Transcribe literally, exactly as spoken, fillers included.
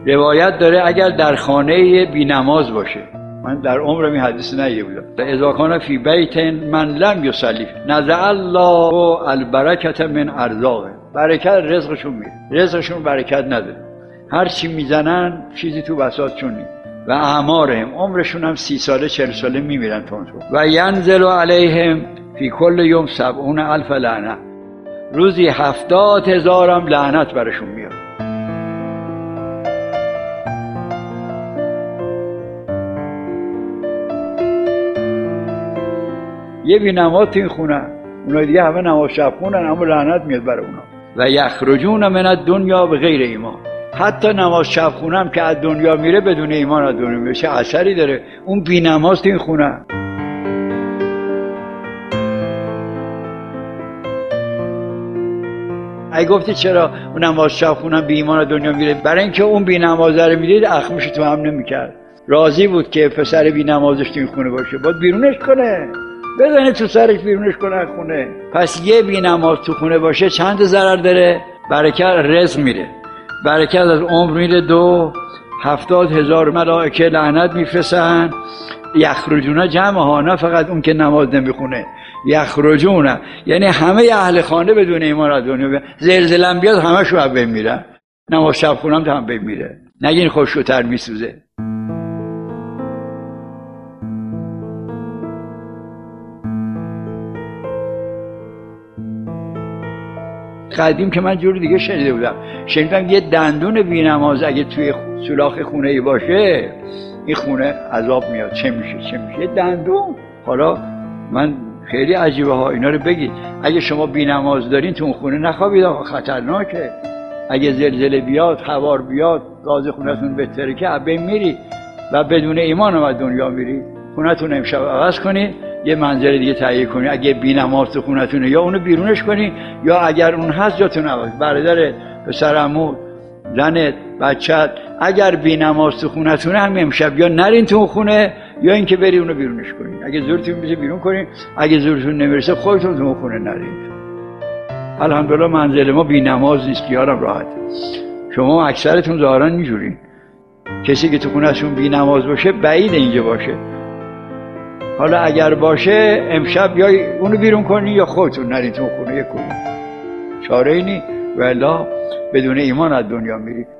روایت داره اگر در خانه بی نماز باشه، من در عمرم این حدیث ندیده بودم، اذا کان فی بیت من لم یصلی نزع الله البرکت من ارزاقه، برکت رزقشون میره، رزقشون برکت نداره، هر چی میزنن چیزی تو بساطشون نیست. و اعمارهم، عمرشون هم سی ساله چهل ساله میمیرن تونتون. و ینزل علیهم فی کل یوم سبعون الف لعنه، روزی هفتاد هزارم لعنت برشون میاد. یه بی نماز تو این خونه، اونا دیگه همه نماز شب خونن اما لعنت میاد برای اونا. و یخرجون من الدنیا به غیر ایمان، حتی نماز شب خونم که از دنیا میره بدون ایمان از دنیا میره، چه اثری داره اون بی نماز تو این خونه. اگه گفتی چرا اون نماز شب خونم بی ایمان از دنیا میره، برای اینکه اون بی نماز رو میدید اخمش تو هم نمیکرد، راضی بود که پسر بی نمازش تو این خونه باشه، باید بیرونش کنه، بزنه تو سرش بیرونش کنه از خونه. پس یه بی نماز تو خونه باشه چند ضرر داره؟ برکت رزق میره، برکت از عمر میره، دو هفتاد هزار ملائکه لعنت میفرستن. یخرجون جمع ها، نه فقط اون که نماز نمیخونه، یخرجون یعنی همه اهل خانه بدون ایمان از دنیا بیان، زلزله بیاد همه شو از بین میرن، نماز شب خونم هم بین میره، نگین خوشوتر میسوزه. قدیم که من جور دیگه شنیده بودم، شنیدم یه دندون بی نماز اگه توی سوراخ خونه ای باشه این خونه عذاب میاد، چه میشه چه میشه یه دندون. حالا من خیلی عجیبه ها اینا رو بگید، اگه شما بی نماز دارین تو اون خونه نخوابید، آقا خطرناکه، اگه زلزله بیاد خوار بیاد گاز خونتون بترکه از بین میری و بدون ایمان هم از دنیا میری. خونتون امشب عوض کنید، یه منظر دیگه تهیه کنید، اگه بی نماز تو خونتونه یا اونو بیرونش کنید، یا اگر اون هست جاتون عوض، برادر، پسر عمو، زنت، بچت اگر بی نماز تو خونتونه هم امشب یا نرین تو خونه یا اینکه بری اونو بیرونش کنید، اگه زورتون میشه بیرون کنید، اگه زورتون نمیرسه خودتون تو خونه نرید. الحمدلله منزل ما بی نماز نیست، خیالم راحت. شما اکثرتون ظاهرا اینجورین، کسی که تو خونه‌شون بی نماز باشه بعید اینجا باشه. حالا اگر باشه امشب یا اونو بیرون کنی یا خودتون نرید تو خونه یک کنید، چاره ای نی، والا بدون ایمان از دنیا میری.